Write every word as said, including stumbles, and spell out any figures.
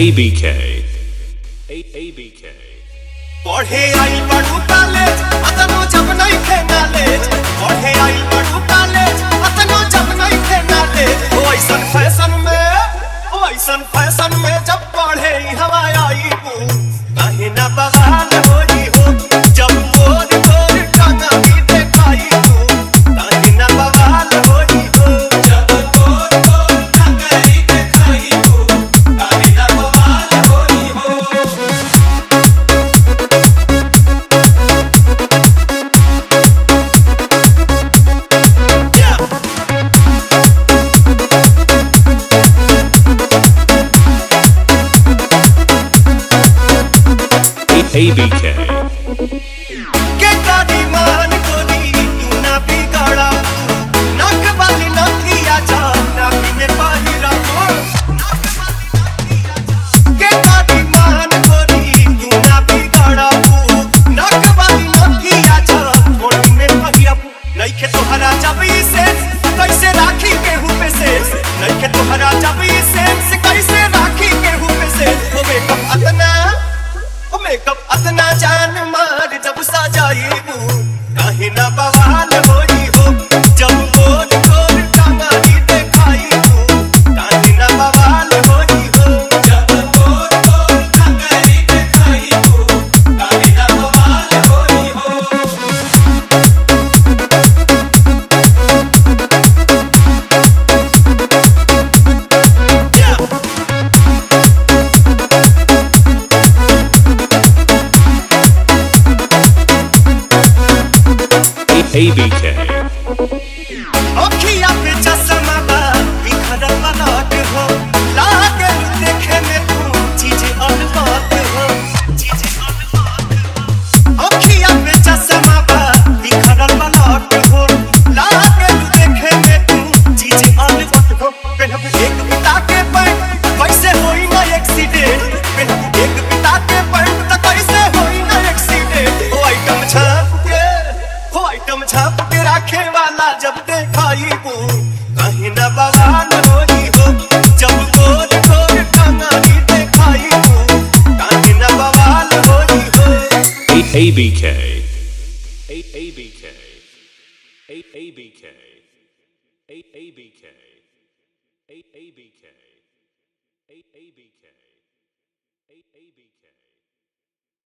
A B K. A B K. पढ़े आई बड़ू college अतनो जब नहीं थे नॉलेज पढ़े आई बड़ू कॉलेज अतनो जब नहीं थे नॉलेज ओ ऐसन फैशन में ओ ऐसन फैशन में जब पढ़े हवा आई हूँ कहीं ना बवाल होई हो जब मोर मोर टांगा भी देखाई हूँ कहीं ना बवाल होई हो जब मोर मोर टांगा भी देखाई हूँ कहीं ना बवाल होई हो A B K. के तारी मान कोनी तू ना बिगड़ा नाक वाली नथिया जा नाक में पहिरा के तारी मान कोनी तू ना बिगड़ा नाक वाली नथिया जा मोड़ में पहिरा नइखे तोहरा जबई से कैसे राखी केहू पे से नइखे तोहरा जबई से कैसे राखी केहू पे से ओ मेकअप अतना मेकअप अतना जान मार जब सजाई हूँ कहीं ना बवाल होई हो जब गोल गोल टांगारी देखाई हूँ कहीं ना बवाल होई हो जब गोल गोल टांगारी देखाई हूँ कहीं ना बवाल होई हो A B K. अखिया पे चश्मा बा बिखरल मनाट हो लागे देखे में तू चीज अनबात हो चीज अनबात हो अखिया पे चश्मा बा बिखरल मनाट हो लागे देखे में तू चीज अनबात हो पहनब एक बिता के पैंट कैसे होई ना एक्सीडेंट पहनब एक बिता के पैंट त कैसे होई ना एक्सीडेंट ओ आइटम छाप के ओ आइटम छाप के रखे वाला जब देखाई हूँ कहीं ना बवाल होई हो जब गोल गोल टांगारी देखाई हूँ कहीं ना बवाल होई हो A B K. A A B K. A A B K. A A B K. A A B K. A A B K. A A B K.